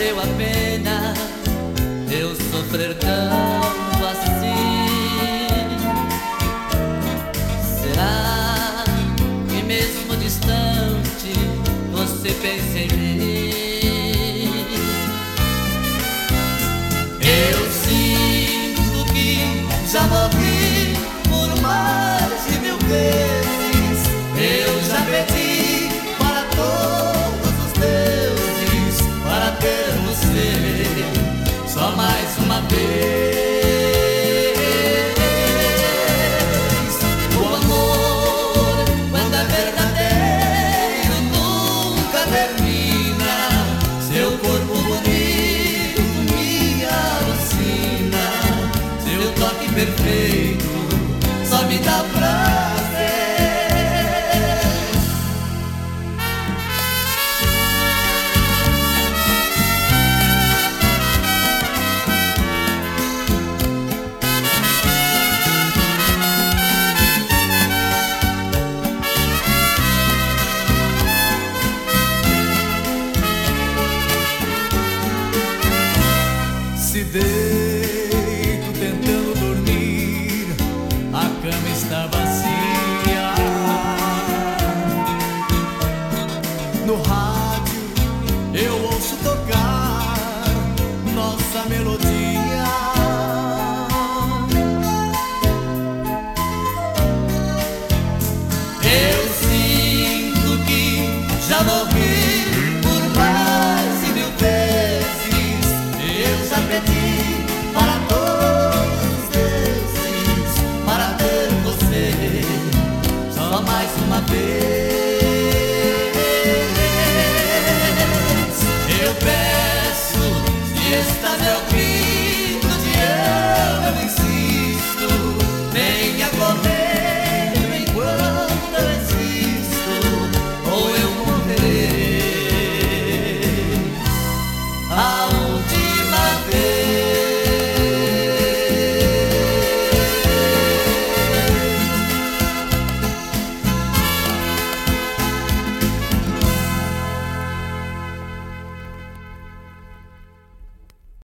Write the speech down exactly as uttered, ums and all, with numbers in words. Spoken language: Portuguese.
valeu a pena eu sofrer tanto assim? Será que mesmo distante você pensa em mim? Eu sinto que já morri por mais de mil vezes. Eu já pedi para todos os deuses para ter você só mais uma vez. O amor, quando é verdadeiro, nunca termina. Seu corpo bonito me alucina. Seu toque perfeito só me dá prazer. Se deito tentando dormir, a cama está vazia.